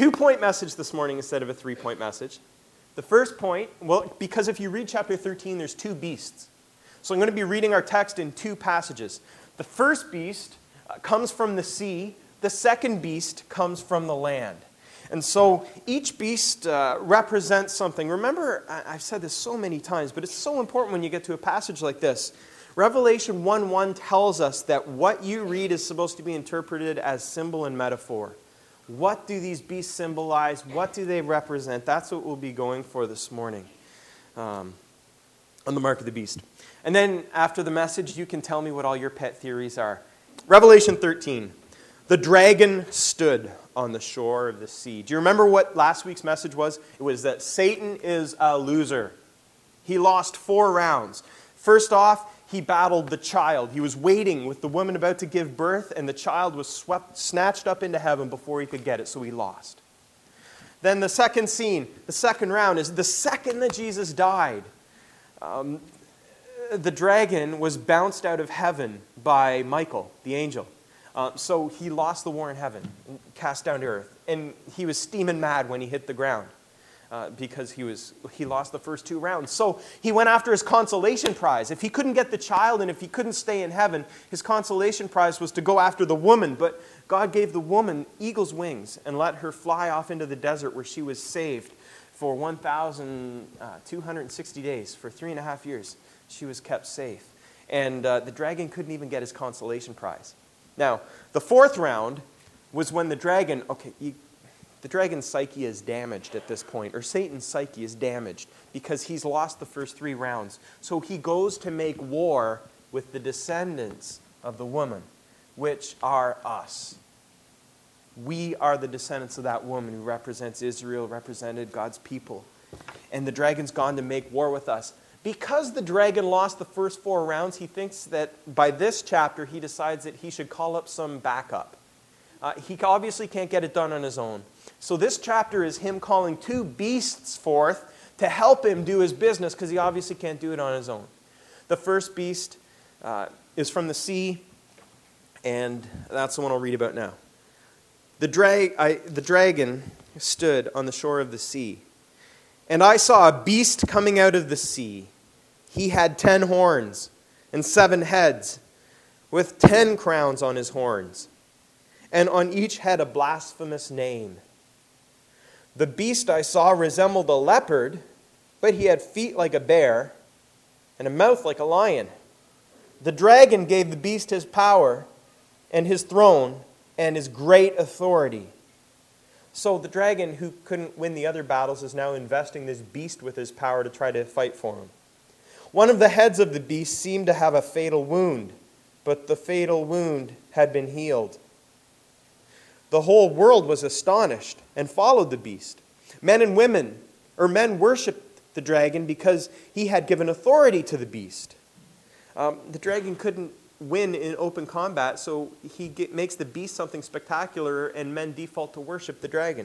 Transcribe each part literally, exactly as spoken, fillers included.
two-point message this morning instead of a three-point message. The first point, well, because if you read chapter thirteen, there's two beasts. So I'm going to be reading our text in two passages. The first beast uh, comes from the sea. The second beast comes from the land. And so each beast uh, represents something. Remember, I- I've said this so many times, but it's so important when you get to a passage like this. Revelation one one tells us that what you read is supposed to be interpreted as symbol and metaphor. What do these beasts symbolize? What do they represent? That's what we'll be going for this morning um, on the mark of the beast. And then after the message, you can tell me what all your pet theories are. Revelation thirteen. The dragon stood on the shore of the sea. Do you remember what last week's message was? It was that Satan is a loser. He lost four rounds. First off, he battled the child. He was waiting with the woman about to give birth, and the child was swept, snatched up into heaven before he could get it, so he lost. Then the second scene, the second round, is the second that Jesus died. Um, the dragon was bounced out of heaven by Michael, the angel. Uh, so he lost the war in heaven, and cast down to earth. And he was steaming mad when he hit the ground. Uh, because he was he lost the first two rounds. So he went after his consolation prize. If he couldn't get the child and if he couldn't stay in heaven, his consolation prize was to go after the woman. But God gave the woman eagle's wings and let her fly off into the desert where she was saved for one thousand two hundred sixty days. For three and a half years, she was kept safe. And uh, the dragon couldn't even get his consolation prize. Now, the fourth round was when the dragon, okay, you, the dragon's psyche is damaged at this point, or Satan's psyche is damaged because he's lost the first three rounds. So he goes to make war with the descendants of the woman, which are us. We are the descendants of that woman who represents Israel, represented God's people. And the dragon's gone to make war with us. Because the dragon lost the first four rounds, he thinks that by this chapter, he decides that he should call up some backup. Uh, he obviously can't get it done on his own. So this chapter is him calling two beasts forth to help him do his business because he obviously can't do it on his own. The first beast uh, is from the sea, and that's the one I'll read about now. The, dra- I, the dragon stood on the shore of the sea, and I saw a beast coming out of the sea. He had ten horns and seven heads, with ten crowns on his horns, and on each head a blasphemous name. The beast I saw resembled a leopard, but he had feet like a bear and a mouth like a lion. The dragon gave the beast his power and his throne and his great authority. So the dragon, who couldn't win the other battles, is now investing this beast with his power to try to fight for him. One of the heads of the beast seemed to have a fatal wound, but the fatal wound had been healed. The whole world was astonished and followed the beast. Men and women, or men worshipped the dragon because he had given authority to the beast. Um, the dragon couldn't win in open combat, so he get, makes the beast something spectacular, and men default to worship the dragon.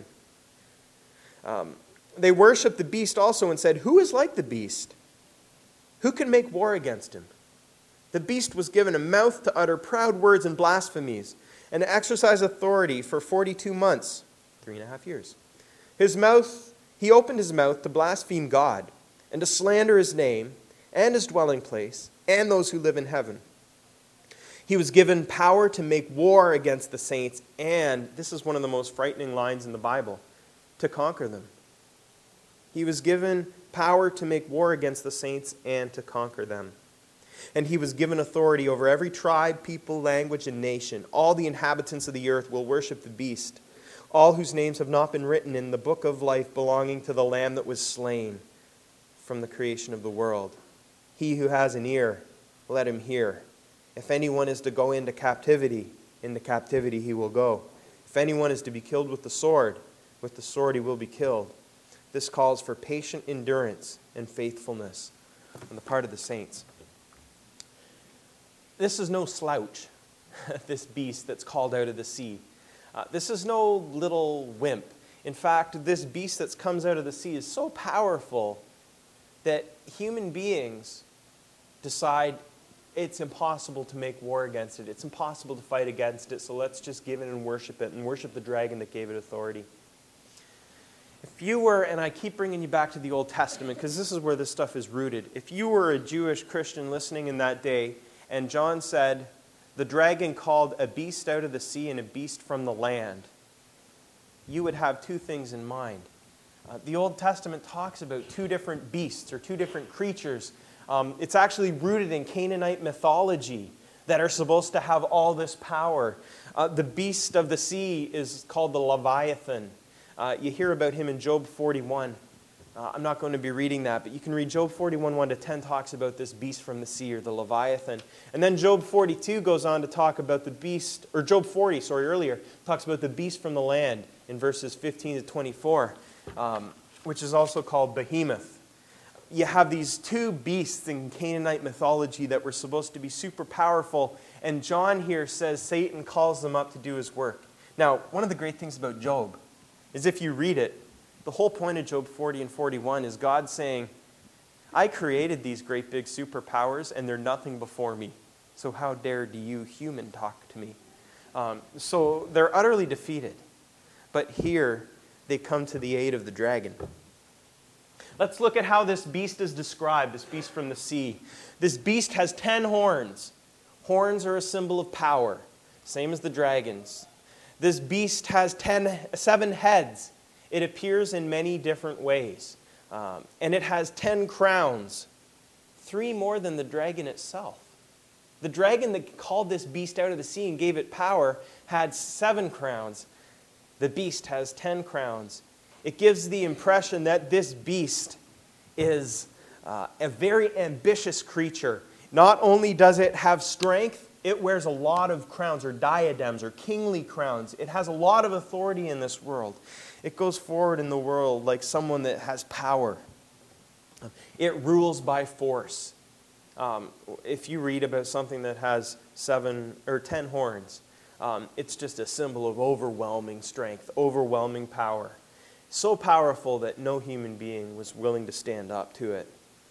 Um, they worshiped the beast also and said, "Who is like the beast? Who can make war against him?" The beast was given a mouth to utter proud words and blasphemies, and to exercise authority for forty-two months, three and a half years. His mouth, he opened his mouth to blaspheme God and to slander his name and his dwelling place and those who live in heaven. He was given power to make war against the saints and, this is one of the most frightening lines in the Bible, to conquer them. He was given power to make war against the saints and to conquer them. And he was given authority over every tribe, people, language, and nation. All the inhabitants of the earth will worship the beast, all whose names have not been written in the book of life belonging to the Lamb that was slain from the creation of the world. He who has an ear, let him hear. If anyone is to go into captivity, into captivity he will go. If anyone is to be killed with the sword, with the sword he will be killed. This calls for patient endurance and faithfulness on the part of the saints. This is no slouch, this beast that's called out of the sea. Uh, this is no little wimp. In fact, this beast that comes out of the sea is so powerful that human beings decide it's impossible to make war against it. It's impossible to fight against it, so let's just give it and worship it and worship the dragon that gave it authority. If you were, and I keep bringing you back to the Old Testament because this is where this stuff is rooted. If you were a Jewish Christian listening in that day, and John said, the dragon called a beast out of the sea and a beast from the land, you would have two things in mind. Uh, the Old Testament talks about two different beasts or two different creatures. Um, it's actually rooted in Canaanite mythology that are supposed to have all this power. Uh, the beast of the sea is called the Leviathan. Uh, you hear about him in Job forty-one. Uh, I'm not going to be reading that, but you can read Job forty-one, one to ten talks about this beast from the sea, or the Leviathan. And then Job forty-two goes on to talk about the beast, or Job forty, sorry, earlier, talks about the beast from the land in verses fifteen to twenty-four, um, which is also called Behemoth. You have these two beasts in Canaanite mythology that were supposed to be super powerful, and John here says Satan calls them up to do his work. Now, one of the great things about Job is if you read it, the whole point of Job forty and forty-one is God saying, I created these great big superpowers, and they're nothing before me. So how dare do you, human, talk to me? Um, so they're utterly defeated. But here, they come to the aid of the dragon. Let's look at how this beast is described, this beast from the sea. This beast has ten horns. Horns are a symbol of power, same as the dragons. This beast has ten, seven heads. It appears in many different ways. Um, and it has ten crowns, three more than the dragon itself. The dragon that called this beast out of the sea and gave it power had seven crowns. The beast has ten crowns. It gives the impression that this beast is uh, a very ambitious creature. Not only does it have strength, it wears a lot of crowns or diadems or kingly crowns. It has a lot of authority in this world. It goes forward in the world like someone that has power. It rules by force. Um, if you read about something that has seven or ten horns, um, it's just a symbol of overwhelming strength, overwhelming power. So powerful that no human being was willing to stand up to it.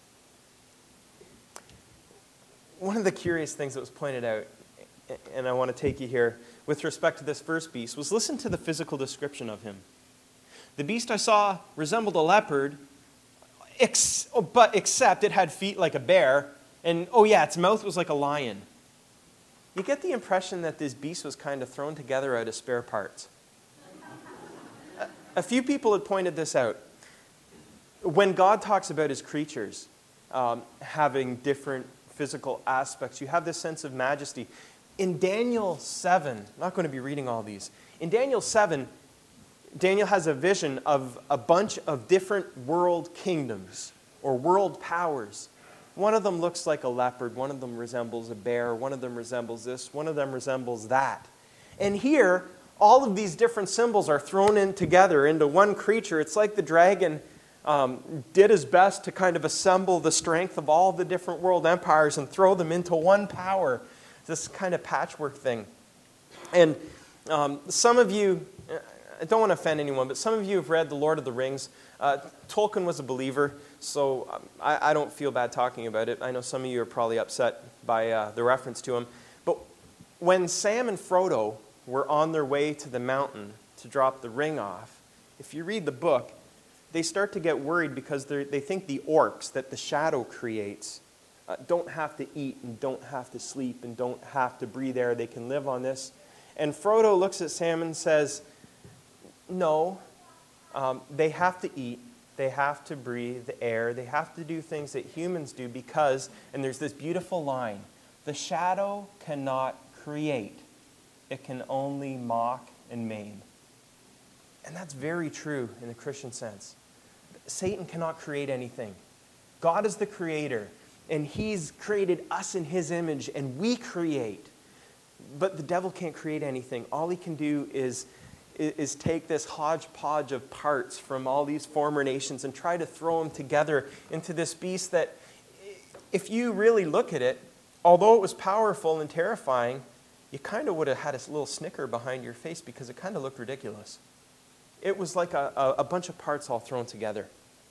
One of the curious things that was pointed out, and I want to take you here, with respect to this first beast, was listen to the physical description of him. The beast I saw resembled a leopard, ex- but except it had feet like a bear, and oh yeah, its mouth was like a lion. You get the impression that this beast was kind of thrown together out of spare parts. A few people had pointed this out. When God talks about his creatures um, having different physical aspects, you have this sense of majesty. In Daniel seven, I'm not going to be reading all these. In Daniel seven, Daniel has a vision of a bunch of different world kingdoms or world powers. One of them looks like a leopard, one of them resembles a bear, one of them resembles this, one of them resembles that. And here, all of these different symbols are thrown in together into one creature. It's like the dragon um, did his best to kind of assemble the strength of all the different world empires and throw them into one power. This kind of patchwork thing. And um, some of you, I don't want to offend anyone, but some of you have read The Lord of the Rings. Uh, Tolkien was a believer, so um, I, I don't feel bad talking about it. I know some of you are probably upset by uh, the reference to him. But when Sam and Frodo were on their way to the mountain to drop the ring off, if you read the book, they start to get worried because they think the orcs that the shadow creates uh, don't have to eat and don't have to sleep and don't have to breathe air. They can live on this. And Frodo looks at Sam and says, no, um, they have to eat. They have to breathe the air. They have to do things that humans do because, and there's this beautiful line, the shadow cannot create. It can only mock and maim. And that's very true in the Christian sense. Satan cannot create anything. God is the creator, and he's created us in his image, and we create. But the devil can't create anything. All he can do is, is take this hodgepodge of parts from all these former nations and try to throw them together into this beast that, if you really look at it, although it was powerful and terrifying, you kind of would have had a little snicker behind your face because it kind of looked ridiculous. It was like a, a, a bunch of parts all thrown together.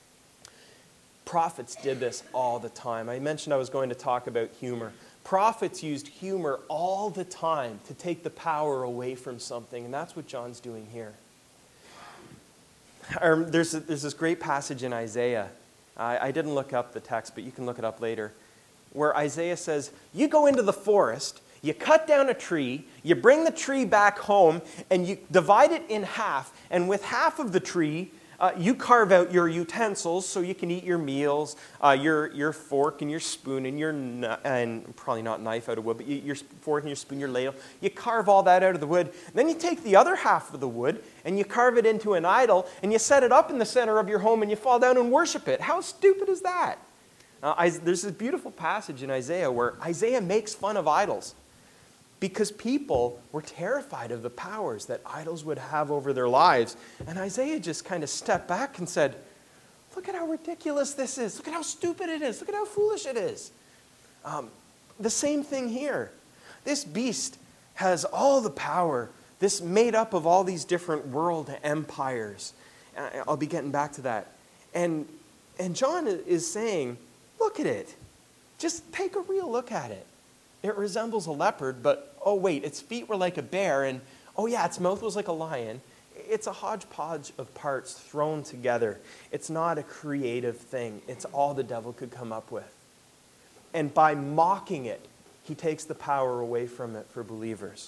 Prophets did this all the time. I mentioned I was going to talk about humor. Prophets used humor all the time to take the power away from something, and that's what John's doing here. Um, there's, a, there's this great passage in Isaiah. I, I didn't look up the text, but you can look it up later, where Isaiah says, you go into the forest, you cut down a tree, you bring the tree back home, and you divide it in half, and with half of the tree, Uh, you carve out your utensils so you can eat your meals, uh, your your fork and your spoon and your and probably not knife out of wood, but you, your fork and your spoon, your ladle. You carve all that out of the wood. Then you take the other half of the wood and you carve it into an idol and you set it up in the center of your home and you fall down and worship it. How stupid is that? Uh, I, there's this beautiful passage in Isaiah where Isaiah makes fun of idols, because people were terrified of the powers that idols would have over their lives. And Isaiah just kind of stepped back and said, look at how ridiculous this is. Look at how stupid it is. Look at how foolish it is. Um, the same thing here. This beast has all the power. This made up of all these different world empires. I'll be getting back to that. And, and John is saying, look at it. Just take a real look at it. It resembles a leopard, but oh wait, its feet were like a bear, and oh yeah, its mouth was like a lion. It's a hodgepodge of parts thrown together. It's not a creative thing. It's all the devil could come up with. And by mocking it, he takes the power away from it for believers.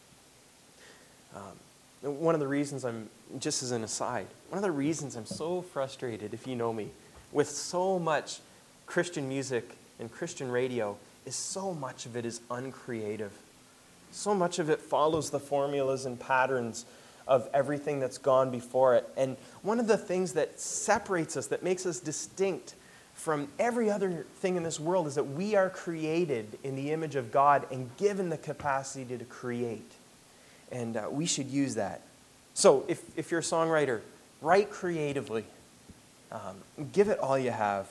Um, one of the reasons I'm, just as an aside, one of the reasons I'm so frustrated, if you know me, with so much Christian music and Christian radio is so much of it is uncreative. So much of it follows the formulas and patterns of everything that's gone before it. And one of the things that separates us, that makes us distinct from every other thing in this world, is that we are created in the image of God and given the capacity to create. And uh, we should use that. So if, if you're a songwriter, write creatively. Um, give it all you have.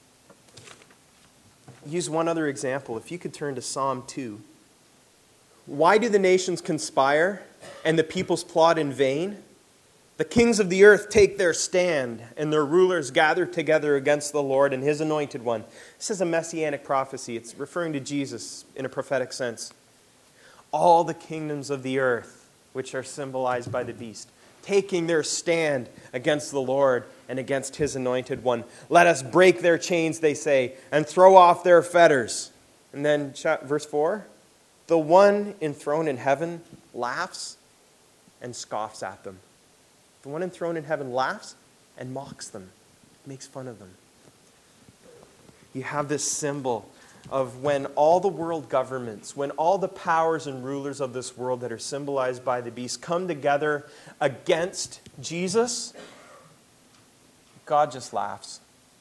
Use one other example. If you could turn to Psalm two. Why do the nations conspire and the peoples plot in vain? The kings of the earth take their stand and their rulers gather together against the Lord and his anointed one. This is a messianic prophecy. It's referring to Jesus in a prophetic sense. All the kingdoms of the earth, which are symbolized by the beast, taking their stand against the Lord and against his anointed one. Let us break their chains, they say, and throw off their fetters. And then verse four, the one enthroned in heaven laughs and scoffs at them. The one enthroned in heaven laughs and mocks them, makes fun of them. You have this symbol of when all the world governments, when all the powers and rulers of this world that are symbolized by the beast come together against Jesus, God just laughs.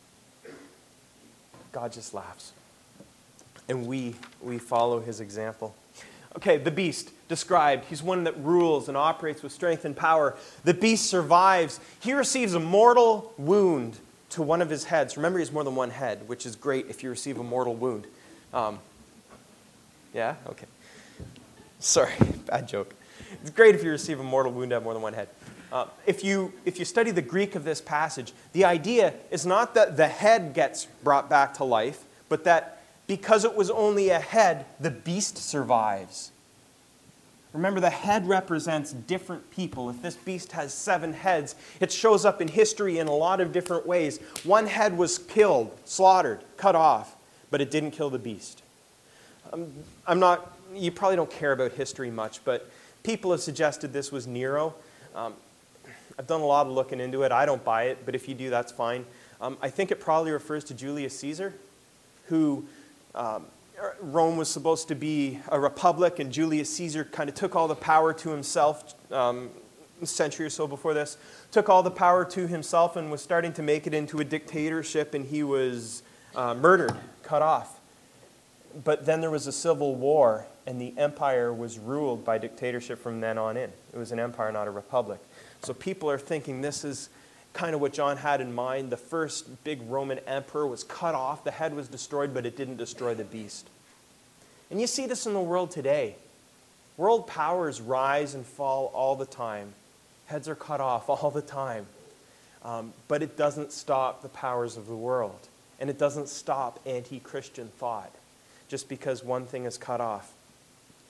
God just laughs. And we, we follow his example. Okay, the beast described. He's one that rules and operates with strength and power. The beast survives. He receives a mortal wound to one of his heads. Remember, he has more than one head, which is great if you receive a mortal wound. Um, yeah? Okay. Sorry, bad joke. It's great if you receive a mortal wound to have more than one head. Uh, if you if you study the Greek of this passage, the idea is not that the head gets brought back to life, but that because it was only a head, the beast survives. Remember, the head represents different people. If this beast has seven heads, it shows up in history in a lot of different ways. One head was killed, slaughtered, cut off, but it didn't kill the beast. Um, I'm not, you probably don't care about history much, but people have suggested this was Nero. Um, I've done a lot of looking into it. I don't buy it, but if you do, that's fine. Um, I think it probably refers to Julius Caesar, who um, Rome was supposed to be a republic, and Julius Caesar kind of took all the power to himself um, a century or so before this, took all the power to himself and was starting to make it into a dictatorship, and he was uh, murdered, cut off. But then there was a civil war, and the empire was ruled by dictatorship from then on in. It was an empire, not a republic. So people are thinking this is kind of what John had in mind. The first big Roman emperor was cut off. The head was destroyed, but it didn't destroy the beast. And you see this in the world today. World powers rise and fall all the time. Heads are cut off all the time. Um, but it doesn't stop the powers of the world. And it doesn't stop anti-Christian thought just because one thing is cut off.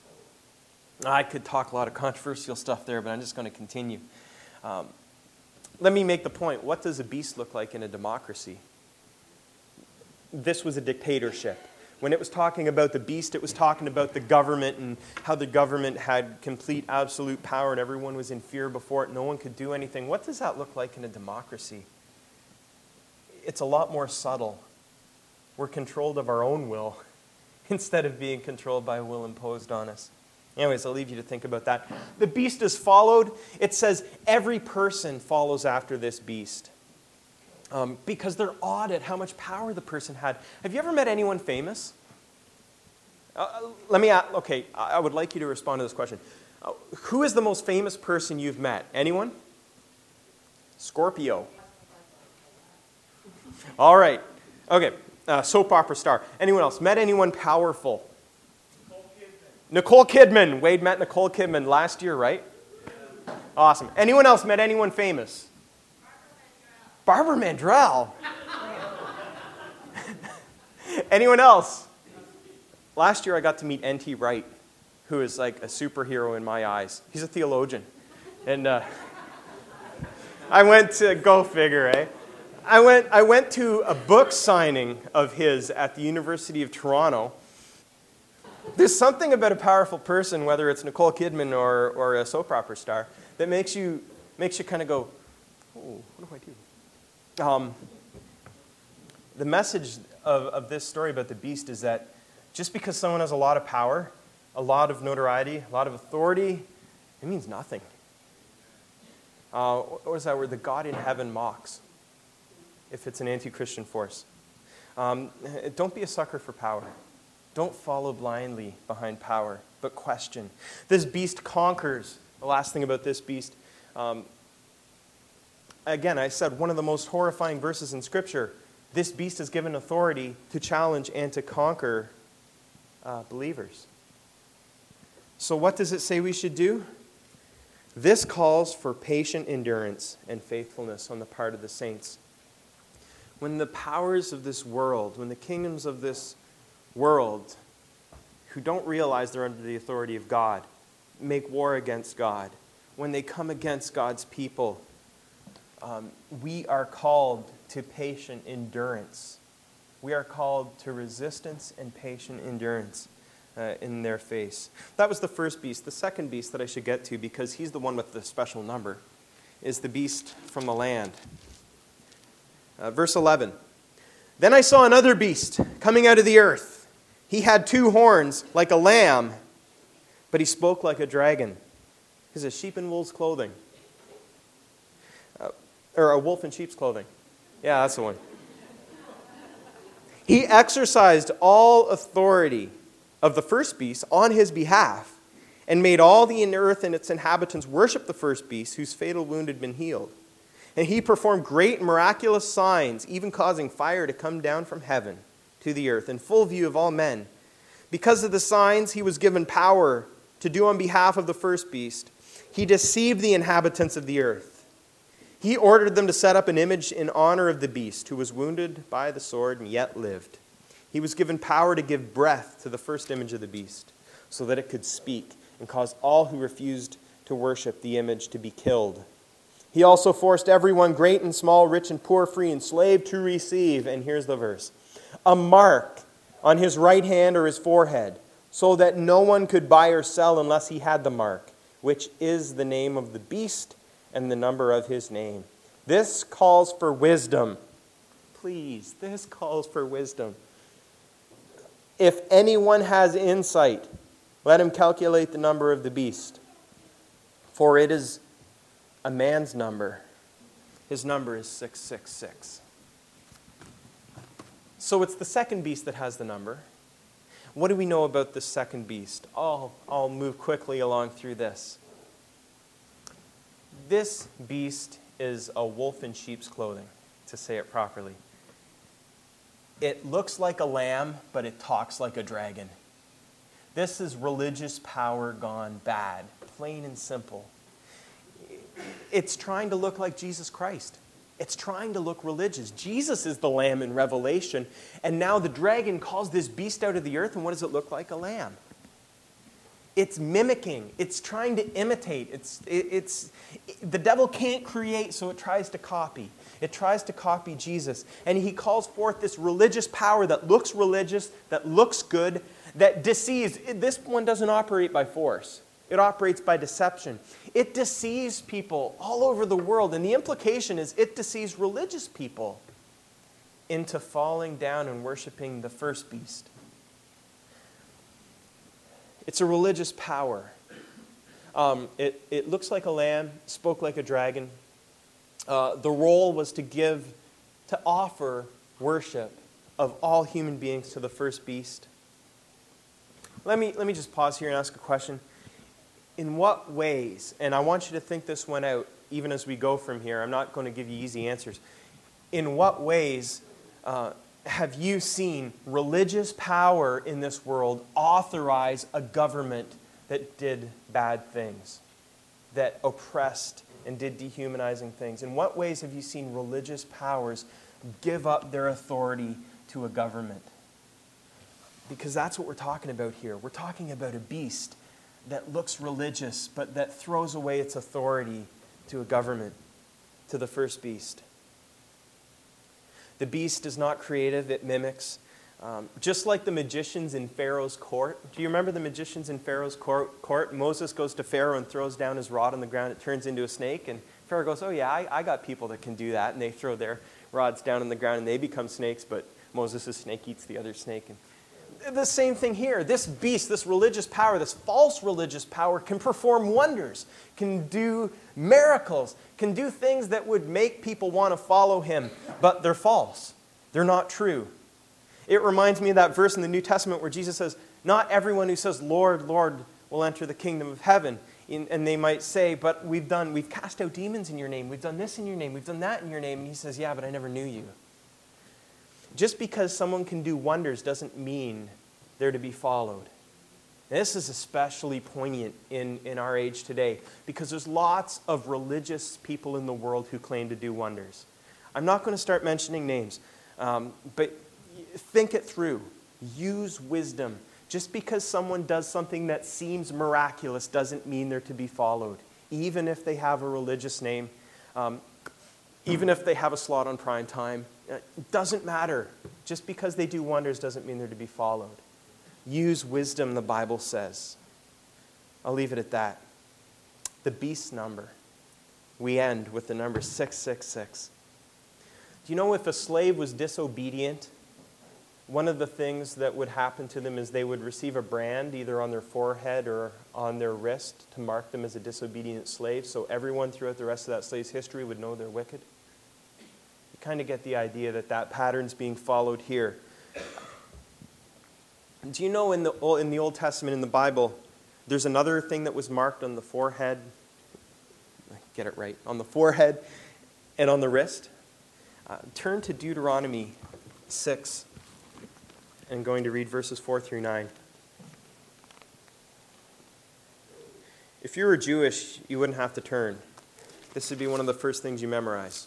I could talk a lot of controversial stuff there, but I'm just going to continue. Um, Let me make the point. What does a beast look like in a democracy? This was a dictatorship. When it was talking about the beast, it was talking about the government and how the government had complete, absolute power and everyone was in fear before it. No one could do anything. What does that look like in a democracy? It's a lot more subtle. We're controlled of our own will instead of being controlled by a will imposed on us. Anyways, I'll leave you to think about that. The beast is followed. It says every person follows after this beast. Um, because they're awed at how much power the person had. Have you ever met anyone famous? Uh, let me ask, okay, I would like you to respond to this question. Uh, who is the most famous person you've met? Anyone? Scorpio. All right. Okay, uh, soap opera star. Anyone else? Met anyone powerful? Nicole Kidman. Nicole Kidman. Wade met Nicole Kidman last year, right? Awesome. Anyone else met anyone famous? Barbara Mandrell. Anyone else? Last year I got to meet N T Wright, who is like a superhero in my eyes. He's a theologian. And uh, I went to, go figure, eh? I went, I went to a book signing of his at the University of Toronto. There's something about a powerful person, whether it's Nicole Kidman or, or a soap opera star, that makes you, makes you kind of go, oh, what do I do? Um, the message of, of this story about the beast is that just because someone has a lot of power, a lot of notoriety, a lot of authority, it means nothing. Uh, what is that word? The God in heaven mocks, if it's an anti-Christian force. Um, don't be a sucker for power. Don't follow blindly behind power, but question. This beast conquers. The last thing about this beast, um, again, I said one of the most horrifying verses in Scripture. This beast is given authority to challenge and to conquer uh, believers. So what does it say we should do? This calls for patient endurance and faithfulness on the part of the saints. When the powers of this world, when the kingdoms of this world, who don't realize they're under the authority of God, make war against God, when they come against God's people, Um, we are called to patient endurance. We are called to resistance and patient endurance uh, in their face. That was the first beast. The second beast that I should get to, because he's the one with the special number, is the beast from the land. Uh, verse eleven. Then I saw another beast coming out of the earth. He had two horns like a lamb, but he spoke like a dragon. He's a sheep in wool's clothing. Or a wolf in sheep's clothing. Yeah, that's the one. He exercised all authority of the first beast on his behalf and made all the earth and its inhabitants worship the first beast whose fatal wound had been healed. And he performed great and miraculous signs, even causing fire to come down from heaven to the earth in full view of all men. Because of the signs he was given power to do on behalf of the first beast, he deceived the inhabitants of the earth. He ordered them to set up an image in honor of the beast, who was wounded by the sword and yet lived. He was given power to give breath to the first image of the beast, so that it could speak and cause all who refused to worship the image to be killed. He also forced everyone, great and small, rich and poor, free and slave, to receive, and here's the verse, a mark on his right hand or his forehead, so that no one could buy or sell unless he had the mark, which is the name of the beast and the number of his name. This calls for wisdom. Please, this calls for wisdom. If anyone has insight, let him calculate the number of the beast, for it is a man's number. His number is six six six. So it's the second beast that has the number. What do we know about the second beast? I'll, I'll move quickly along through this. This beast is a wolf in sheep's clothing, to say it properly. It looks like a lamb, but it talks like a dragon. This is religious power gone bad, plain and simple. It's trying to look like Jesus Christ. It's trying to look religious. Jesus is the lamb in Revelation, and now the dragon calls this beast out of the earth, and what does it look like? A lamb. It's mimicking. It's trying to imitate. It's, it, it's, it, the devil can't create, so it tries to copy. It tries to copy Jesus. And he calls forth this religious power that looks religious, that looks good, that deceives. This one doesn't operate by force. It operates by deception. It deceives people all over the world. And the implication is it deceives religious people into falling down and worshiping the first beast. It's a religious power. Um, it, it looks like a lamb, spoke like a dragon. Uh, the role was to give, to offer worship of all human beings to the first beast. Let me, let me just pause here and ask a question. In what ways, and I want you to think this one out even as we go from here, I'm not going to give you easy answers. In what ways uh, have you seen religious power in this world authorize a government that did bad things, that oppressed and did dehumanizing things? In what ways have you seen religious powers give up their authority to a government? Because that's what we're talking about here. We're talking about a beast that looks religious, but that throws away its authority to a government, to the first beast. The beast is not creative, it mimics. Um, just like the magicians in Pharaoh's court. Do you remember the magicians in Pharaoh's court? court? Moses goes to Pharaoh and throws down his rod on the ground. It turns into a snake. And Pharaoh goes, oh yeah, I, I got people that can do that. And they throw their rods down on the ground and they become snakes. But Moses' snake eats the other snake. And the same thing here. This beast, this religious power, this false religious power can perform wonders, can do miracles, can do things that would make people want to follow him. But they're false. They're not true. It reminds me of that verse in the New Testament where Jesus says, not everyone who says, Lord, Lord, will enter the kingdom of heaven. And they might say, but we've done, we've cast out demons in your name. We've done this in your name. We've done that in your name. And he says, yeah, but I never knew you. Just because someone can do wonders doesn't mean they're to be followed. And this is especially poignant in, in our age today because there's lots of religious people in the world who claim to do wonders. I'm not going to start mentioning names, um, but think it through. Use wisdom. Just because someone does something that seems miraculous doesn't mean they're to be followed, even if they have a religious name, um, even if they have a slot on prime time. It doesn't matter. Just because they do wonders doesn't mean they're to be followed. Use wisdom, the Bible says. I'll leave it at that. The beast number. We end with the number six six six. Do you know if a slave was disobedient, one of the things that would happen to them is they would receive a brand either on their forehead or on their wrist to mark them as a disobedient slave, so everyone throughout the rest of that slave's history would know they're wicked? You kind of get the idea that that pattern's being followed here. Do you know in the, in the Old Testament, in the Bible, there's another thing that was marked on the forehead, get it right, on the forehead and on the wrist? Uh, turn to Deuteronomy six. I'm going to read verses four through nine. If you were Jewish, you wouldn't have to turn. This would be one of the first things you memorize.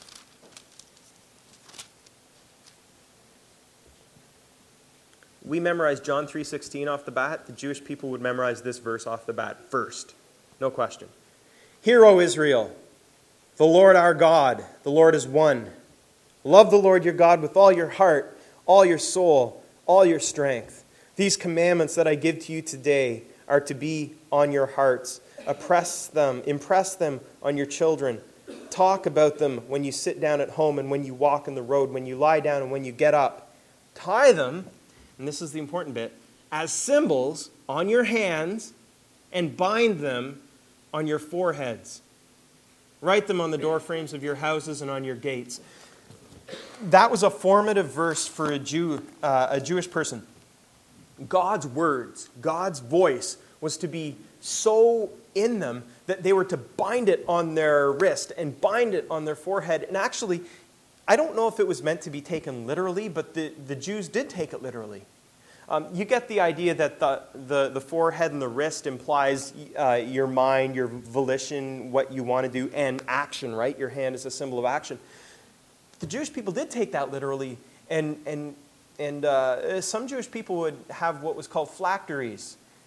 We memorize John three sixteen off the bat. The Jewish people would memorize this verse off the bat first. No question. Hear, O Israel, the Lord our God, the Lord is one. Love the Lord your God with all your heart, all your soul, all your strength. These commandments that I give to you today are to be on your hearts. Oppress them, impress them on your children. Talk about them when you sit down at home and when you walk on the road, when you lie down and when you get up. Tie them, and this is the important bit, as symbols on your hands and bind them on your foreheads. Write them on the door frames of your houses and on your gates. That was a formative verse for a Jew, uh, a Jewish person. God's words, God's voice was to be so in them that they were to bind it on their wrist and bind it on their forehead. And actually, I don't know if it was meant to be taken literally, but the, the Jews did take it literally. Um, you get the idea that the, the, the forehead and the wrist implies uh, your mind, your volition, what you want to do, and action, right? Your hand is a symbol of action. The Jewish people did take that literally, and and and uh, some Jewish people would have what was called phylacteries.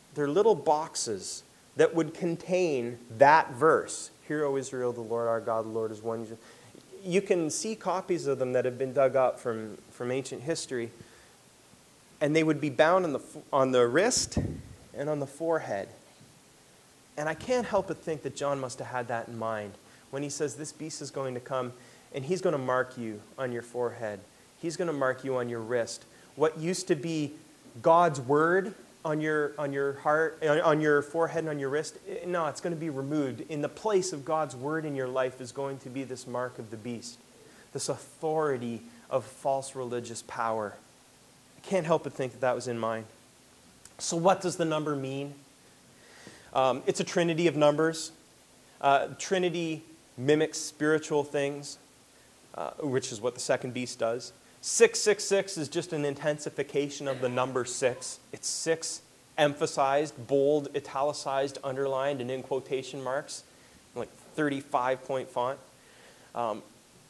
They're little boxes that would contain that verse. Hear, O Israel, the Lord our God, the Lord is one. You can see copies of them that have been dug up from, from ancient history, and they would be bound on the, on the wrist and on the forehead. And I can't help but think that John must have had that in mind when he says this beast is going to come and he's going to mark you on your forehead. He's going to mark you on your wrist. What used to be God's word on your, on your heart, on your forehead and on your wrist, no, it's going to be removed. In the place of God's word in your life is going to be this mark of the beast, this authority of false religious power. I can't help but think that that was in mind. So what does the number mean? Um, it's a trinity of numbers. Uh, Trinity mimics spiritual things, uh, which is what the second beast does. six six six is just an intensification of the number six. It's six emphasized, bold, italicized, underlined, and in quotation marks, like thirty-five point font. Um,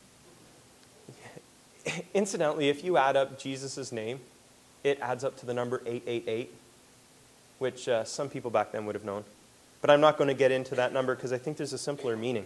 incidentally, if you add up Jesus' name, it adds up to the number eight eight eight, which uh, some people back then would have known. But I'm not going to get into that number because I think there's a simpler meaning.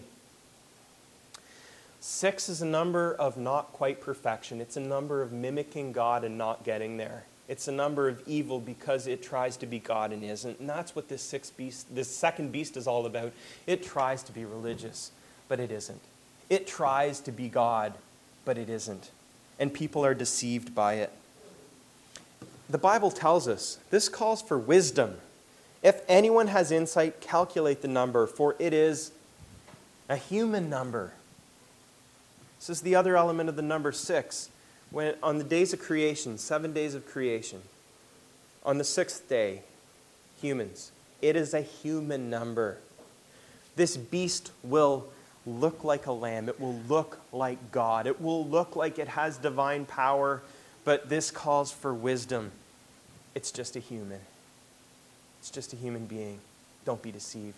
Six is a number of not quite perfection. It's a number of mimicking God and not getting there. It's a number of evil because it tries to be God and isn't. And that's what this sixth beast, this second beast is all about. It tries to be religious, but it isn't. It tries to be God, but it isn't. And people are deceived by it. The Bible tells us this calls for wisdom. If anyone has insight, calculate the number, for it is a human number. This is the other element of the number six. When on the days of creation, seven days of creation, on the sixth day, humans. It is a human number. This beast will look like a lamb. It will look like God. It will look like it has divine power, but this calls for wisdom. It's just a human. It's just a human being. Don't be deceived.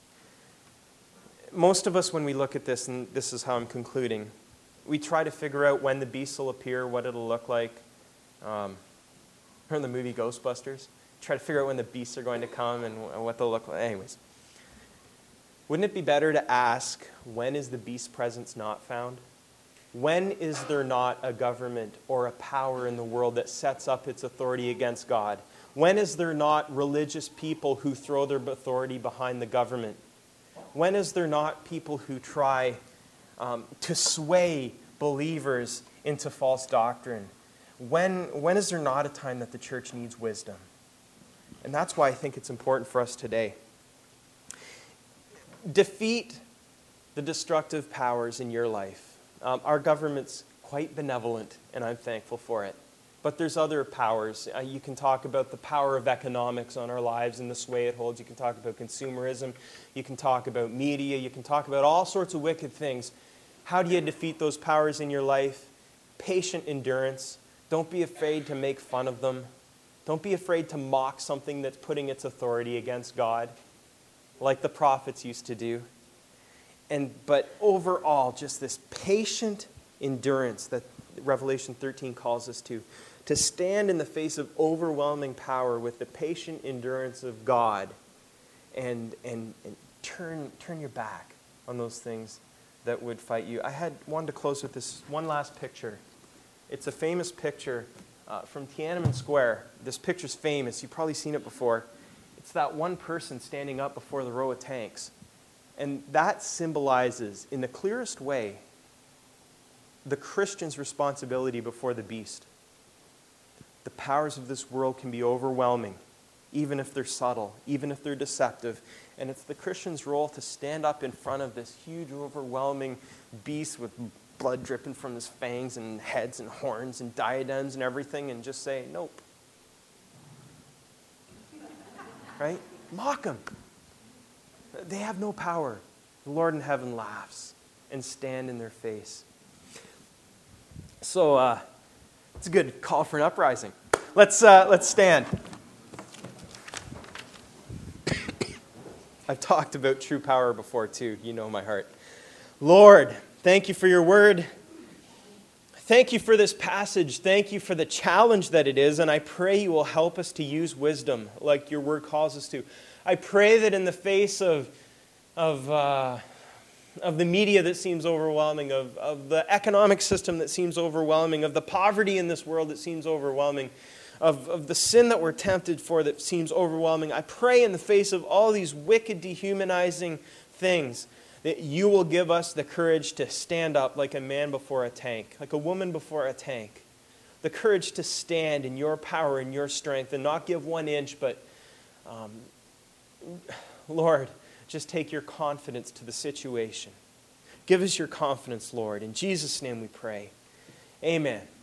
Most of us, when we look at this, and this is how I'm concluding, we try to figure out when the beast will appear, what it'll look like. Um, or in the movie Ghostbusters, try to figure out when the beasts are going to come and what they'll look like. Anyways, wouldn't it be better to ask, when is the beast's presence not found? When is there not a government or a power in the world that sets up its authority against God? When is there not religious people who throw their authority behind the government? When is there not people who try um, to sway believers into false doctrine? When, when is there not a time that the church needs wisdom? And that's why I think it's important for us today. Defeat the destructive powers in your life. Um, our government's quite benevolent, and I'm thankful for it. But there's other powers. Uh, you can talk about the power of economics on our lives and the sway it holds. You can talk about consumerism. You can talk about media. You can talk about all sorts of wicked things. How do you defeat those powers in your life? Patient endurance. Don't be afraid to make fun of them. Don't be afraid to mock something that's putting its authority against God, like the prophets used to do. And but overall, just this patient endurance that Revelation thirteen calls us to. To stand in the face of overwhelming power with the patient endurance of God and, and, and turn, turn your back on those things that would fight you. I had wanted to close with this one last picture. It's a famous picture uh, from Tiananmen Square. This picture's famous. You've probably seen it before. It's that one person standing up before the row of tanks. And that symbolizes, in the clearest way, the Christian's responsibility before the beast. The powers of this world can be overwhelming, even if they're subtle, even if they're deceptive. And it's the Christian's role to stand up in front of this huge, overwhelming beast with blood dripping from his fangs and heads and horns and diadems and everything and just say, nope. Right? Mock them. They have no power. The Lord in heaven laughs and stand in their face. So uh, it's a good call for an uprising. Let's uh, let's stand. I've talked about true power before too. You know my heart. Lord, thank you for your word. Thank you for this passage. Thank you for the challenge that it is, and I pray you will help us to use wisdom like your word calls us to. I pray that in the face of, of, uh, of the media that seems overwhelming, of, of the economic system that seems overwhelming, of the poverty in this world that seems overwhelming, of, of the sin that we're tempted for that seems overwhelming, I pray in the face of all these wicked, dehumanizing things that you will give us the courage to stand up like a man before a tank, like a woman before a tank. The courage to stand in your power and your strength and not give one inch, but, um, Lord, just take your confidence to the situation. Give us your confidence, Lord. In Jesus' name we pray. Amen.